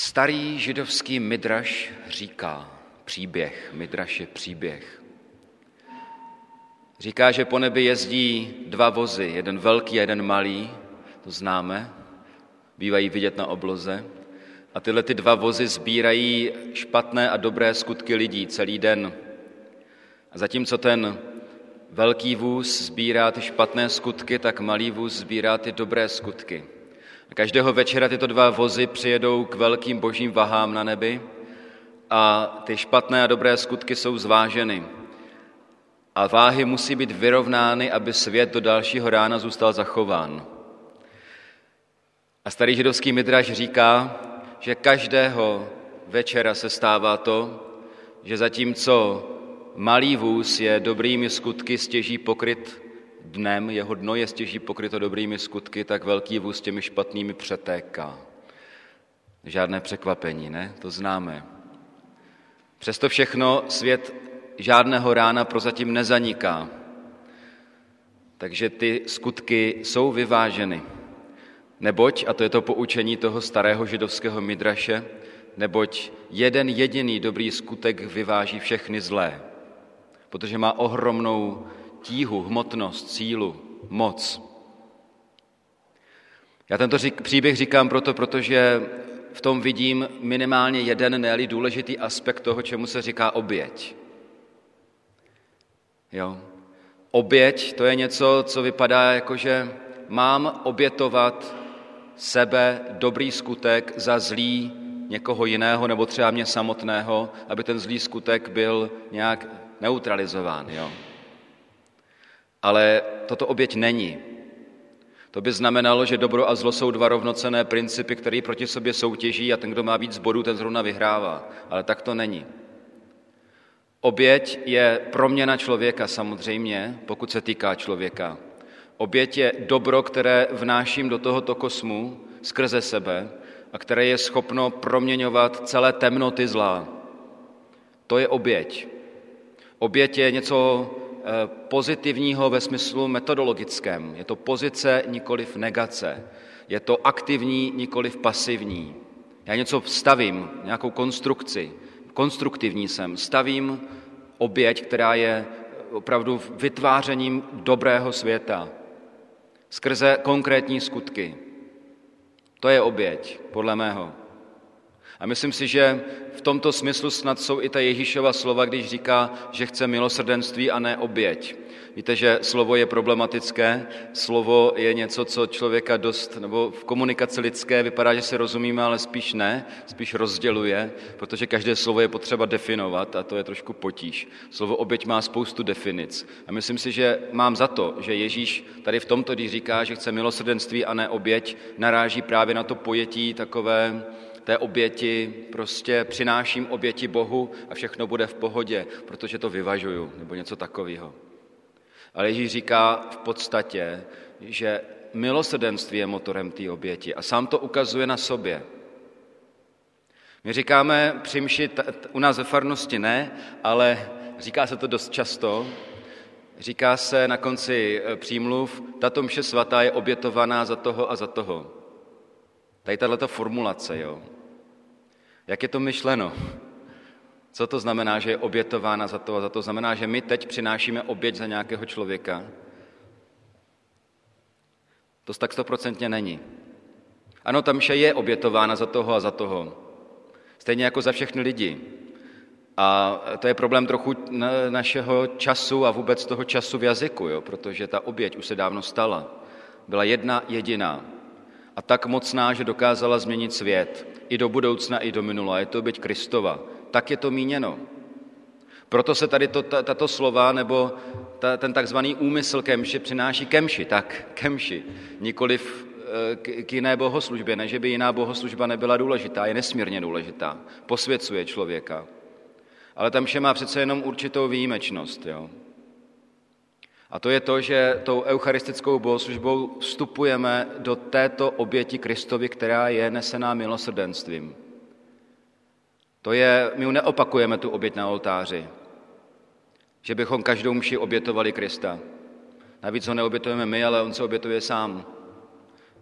Starý židovský midraš říká, midraš je příběh. Říká, že po nebi jezdí dva vozy, jeden velký a jeden malý, to známe, bývají vidět na obloze. A tyhle ty dva vozy sbírají špatné a dobré skutky lidí celý den. A zatímco ten velký vůz sbírá ty špatné skutky, tak malý vůz sbírá ty dobré skutky. A každého večera tyto dva vozy přijedou k velkým božím vahám na nebi a ty špatné a dobré skutky jsou zváženy. A váhy musí být vyrovnány, aby svět do dalšího rána zůstal zachován. A starý židovský midraš říká, že každého večera se stává to, že zatímco malý vůz je dobrými skutky stěží pokryt dnem, jeho dno je stěží pokryto dobrými skutky, tak velký vůz těmi špatnými přetéká. Žádné překvapení, ne? To známe. Přesto všechno svět žádného rána prozatím nezaniká. Takže ty skutky jsou vyváženy. Neboť, a to je to poučení toho starého židovského midraše, neboť jeden jediný dobrý skutek vyváží všechny zlé, protože má ohromnou tíhu, hmotnost, sílu, moc. Já tento příběh říkám protože v tom vidím minimálně jeden, ne-li důležitý aspekt toho, čemu se říká oběť. Jo. Oběť, to je něco, co vypadá jako, že mám obětovat sebe, dobrý skutek za zlý někoho jiného nebo třeba mě samotného, aby ten zlý skutek byl nějak neutralizován. Jo. Ale toto oběť není. To by znamenalo, že dobro a zlo jsou dva rovnocenné principy, které proti sobě soutěží a ten, kdo má víc bodů, ten zrovna vyhrává. Ale tak to není. Oběť je proměna člověka samozřejmě, pokud se týká člověka. Oběť je dobro, které vnáším do tohoto kosmu skrze sebe a které je schopno proměňovat celé temnoty zla. To je oběť. Oběť je něco pozitivního ve smyslu metodologickém. Je to pozice, nikoliv negace. Je to aktivní, nikoliv pasivní. Já něco stavím, nějakou konstrukci. Konstruktivní jsem. Stavím oběť, která je opravdu vytvářením dobrého světa. Skrze konkrétní skutky. To je oběť, podle mého. A myslím si, že v tomto smyslu snad jsou i ta Ježíšova slova, když říká, že chce milosrdenství a ne oběť. Víte, že slovo je problematické, slovo je něco, co člověka dost, nebo v komunikaci lidské vypadá, že si rozumíme, ale spíš ne, spíš rozděluje, protože každé slovo je potřeba definovat a to je trošku potíž. Slovo oběť má spoustu definic a myslím si, že mám za to, že Ježíš tady v tomto, když říká, že chce milosrdenství a ne oběť, naráží právě na to pojetí takové té oběti, prostě přináším oběti Bohu a všechno bude v pohodě, protože to vyvažuju, nebo něco takového. Ale Ježíš říká v podstatě, že milosrdenství je motorem té oběti a sám to ukazuje na sobě. My říkáme při mši, u nás ve farnosti ne, ale říká se to dost často, říká se na konci přímluv, tato mše svatá je obětovaná za toho a za toho. Tady tato formulace, jo. Jak je to myšleno? Co to znamená, že je obětována za to a za to? Znamená, že my teď přinášíme oběť za nějakého člověka? To tak 100% není. Ano, ta mše je obětována za toho a za toho. Stejně jako za všechny lidi. A to je problém trochu našeho času a vůbec toho času v jazyku, jo? Protože ta oběť už se dávno stala. Byla jedna jediná. A tak mocná, že dokázala změnit svět. I do budoucna, i do minula. Je to oběť Kristova. Tak je to míněno. Proto se tady tato slova, nebo ten takzvaný úmysl ke mši přináší ke mši, tak ke mši. Nikoliv k jiné bohoslužbě, ne že by jiná bohoslužba nebyla důležitá, je nesmírně důležitá. Posvěcuje člověka. Ale ta mše má přece jenom určitou výjimečnost, jo. A to je to, že tou eucharistickou bohoslužbou vstupujeme do této oběti Kristovi, která je nesená milosrdenstvím. To je, my neopakujeme tu oběť na oltáři, že bychom každou mši obětovali Krista. Navíc ho neobětujeme my, ale on se obětuje sám.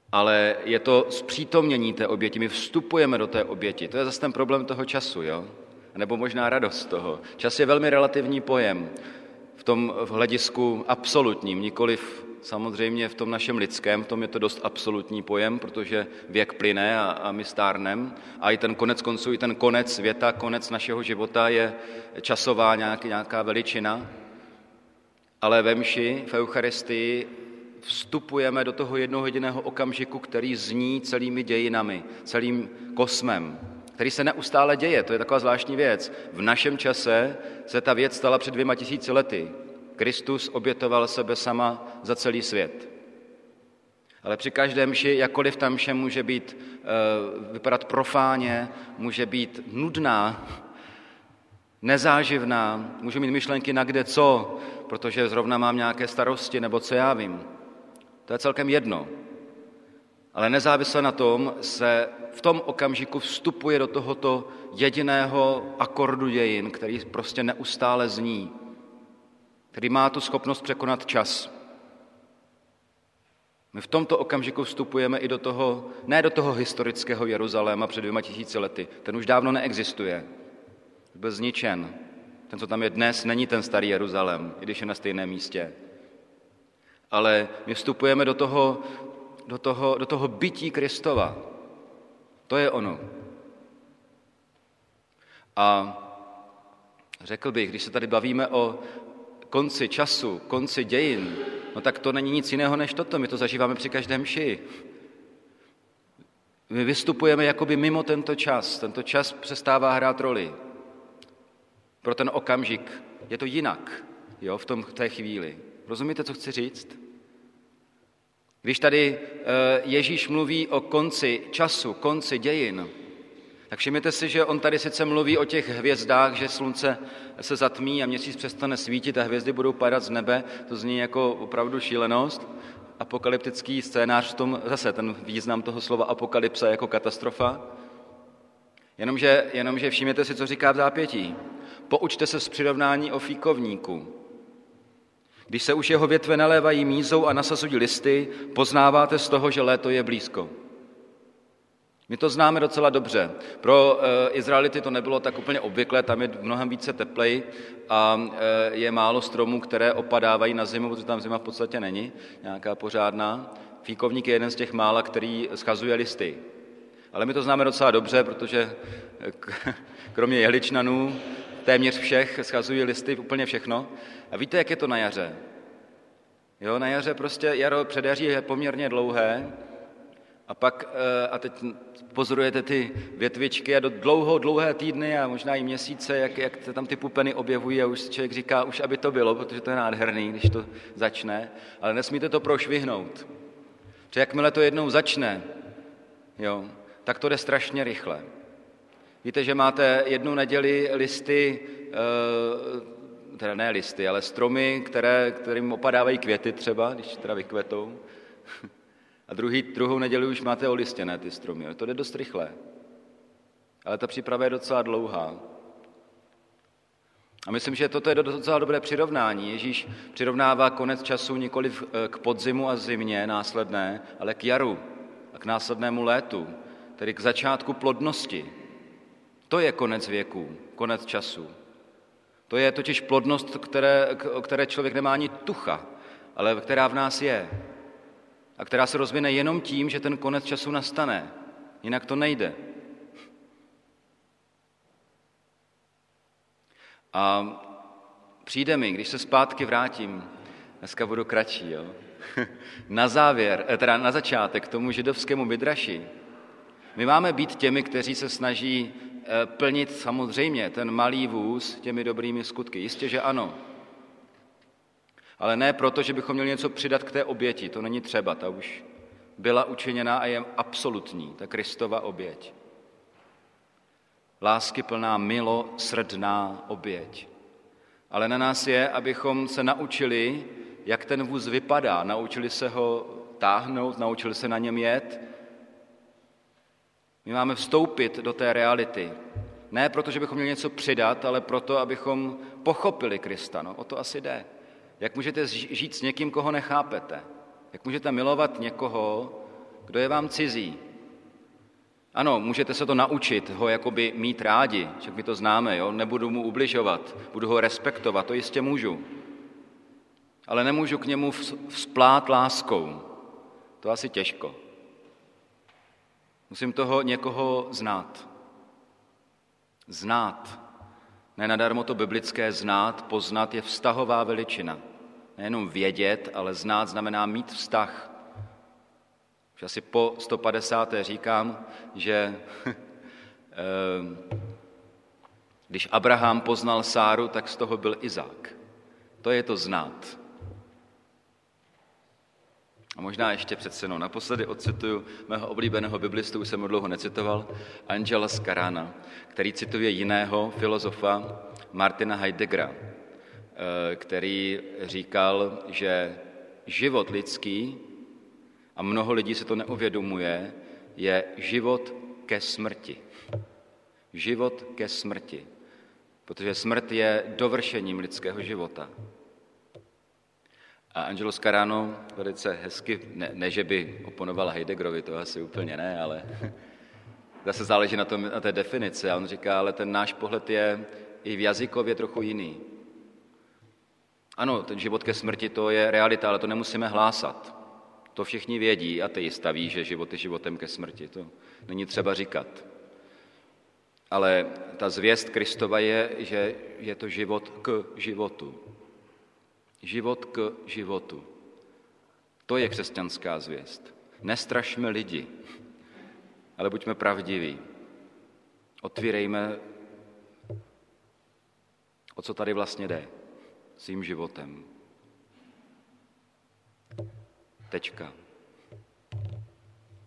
ale je to zpřítomnění té oběti. My vstupujeme do té oběti. To je zase ten problém toho času, jo? Nebo možná radost toho. Čas je velmi relativní pojem v tom hledisku absolutním, nikoliv samozřejmě v tom našem lidském, v tom je to dost absolutní pojem, protože věk plyne a my stárnem. A i ten konec konců, i ten konec světa, konec našeho života je časová nějaká veličina. Ale ve mši, v Eucharistii, vstupujeme do toho jednoho jediného okamžiku, který zní celými dějinami, celým kosmem, který se neustále děje. To je taková zvláštní věc. V našem čase se ta věc stala před 2000 lety. Kristus obětoval sebe sama za celý svět. Ale při každé mši, jakkoliv ta mše může být, vypadat profáně, může být nudná, nezáživná, můžu mít myšlenky na kde co, protože zrovna mám nějaké starosti nebo co já vím. To je celkem jedno. Ale nezávisle na tom se v tom okamžiku vstupuje do tohoto jediného akordu dějin, který prostě neustále zní, který má tu schopnost překonat čas. My v tomto okamžiku vstupujeme i do toho, ne do toho historického Jeruzaléma před 2000 lety. Ten už dávno neexistuje. Byl zničen. Ten, co tam je dnes, není ten starý Jeruzalém, i když je na stejném místě. Ale my vstupujeme do toho bytí Kristova. To je ono. A řekl bych, když se tady bavíme o konci času, konci dějin, no tak to není nic jiného než toto. My to zažíváme při každé mši. My vystupujeme jakoby mimo tento čas. Tento čas přestává hrát roli. Pro ten okamžik je to jinak, jo, v té chvíli. Rozumíte, co chci říct? Když tady Ježíš mluví o konci času, konci dějin, tak všimněte si, že on tady sice mluví o těch hvězdách, že slunce se zatmí a měsíc přestane svítit a hvězdy budou padat z nebe, to zní jako opravdu šílenost. Apokalyptický scénář v tom, zase ten význam toho slova apokalypsa jako katastrofa. Jenomže všimněte si, co říká v zápětí. Poučte se z přirovnání o fíkovníku. Když se už jeho větve nalévají mízou a nasazují listy, poznáváte z toho, že léto je blízko. My to známe docela dobře. Pro Izraelity to nebylo tak úplně obvyklé, tam je mnohem více teplej a je málo stromů, které opadávají na zimu, protože tam zima v podstatě není nějaká pořádná. Fíkovník je jeden z těch mála, který schazuje listy. Ale my to známe docela dobře, protože kromě jehličnanů téměř všech schazují listy úplně všechno. A víte, jak je to na jaře? Jo, na jaře prostě jaro předjaří je poměrně dlouhé a teď pozorujete ty větvičky a do dlouhé týdny a možná i měsíce, jak se tam ty pupeny objevují a už si člověk říká, už aby to bylo, protože to je nádherný, když to začne, ale nesmíte to prošvihnout. Protože jakmile to jednou začne, jo, tak to jde strašně rychle. Víte, že máte jednu neděli listy, teda ne listy, ale stromy, kterým opadávají květy třeba, když teda vykvetou. A druhou neděli už máte olistěné ty stromy. To jde dost rychle. Ale ta příprava je docela dlouhá. A myslím, že toto je docela dobré přirovnání. Ježíš přirovnává konec času nikoli k podzimu a zimě následné, ale k jaru a k následnému létu, tedy k začátku plodnosti. To je konec věku, konec času. To je totiž plodnost, o které člověk nemá ani tucha, ale která v nás je. A která se rozvine jenom tím, že ten konec času nastane. Jinak to nejde. A přijde mi, když se zpátky vrátím, dneska budu kratší, jo? Na začátek k tomu židovskému midraši. My máme být těmi, kteří se snaží plnit samozřejmě ten malý vůz těmi dobrými skutky. Jistě, že ano. Ale ne proto, že bychom měli něco přidat k té oběti. To není třeba, ta už byla učiněna a je absolutní, ta Kristova oběť. Láskyplná, milosrdná oběť. Ale na nás je, abychom se naučili, jak ten vůz vypadá. Naučili se ho táhnout, naučili se na něm jet. My máme vstoupit do té reality. Ne proto, že bychom měli něco přidat, ale proto, abychom pochopili Krista. No, o to asi jde. Jak můžete žít s někým, koho nechápete? Jak můžete milovat někoho, Kdo je vám cizí? Ano, můžete se to naučit, ho jakoby mít rádi, však my to známe, jo? Nebudu mu ubližovat, budu ho respektovat, to jistě můžu. Ale nemůžu k němu vzplát láskou, to asi těžko. Musím toho někoho znát. Znát. Nenadarmo to biblické znát, poznat je vztahová veličina. Nejenom vědět, ale znát znamená mít vztah. Už asi po 150. říkám, že když Abraham poznal Sáru, tak z toho byl Izák. To je to znát. A možná ještě přece naposledy odcituju mého oblíbeného biblistu, už jsem ho dlouho necitoval, Angela Scarana, který cituje jiného filozofa, Martina Heideggera, který říkal, že život lidský, a mnoho lidí se to neuvědomuje, je život ke smrti. Život ke smrti. Protože smrt je dovršením lidského života. A Angelo Scarano velice hezky, ne že by oponoval Heideggerovi, to asi úplně ne, ale zase záleží na té definici. A on říká, ale ten náš pohled je i v jazykově trochu jiný. Ano, ten život ke smrti, to je realita, ale to nemusíme hlásat. To všichni vědí, ateista ví, že život je životem ke smrti. To není třeba říkat. Ale ta zvěst Kristova je, že je to život k životu. Život k životu. To je křesťanská zvěst. Nestrašme lidi, ale buďme pravdiví. Otvírejme, o co tady vlastně jde, svým životem. Tečka.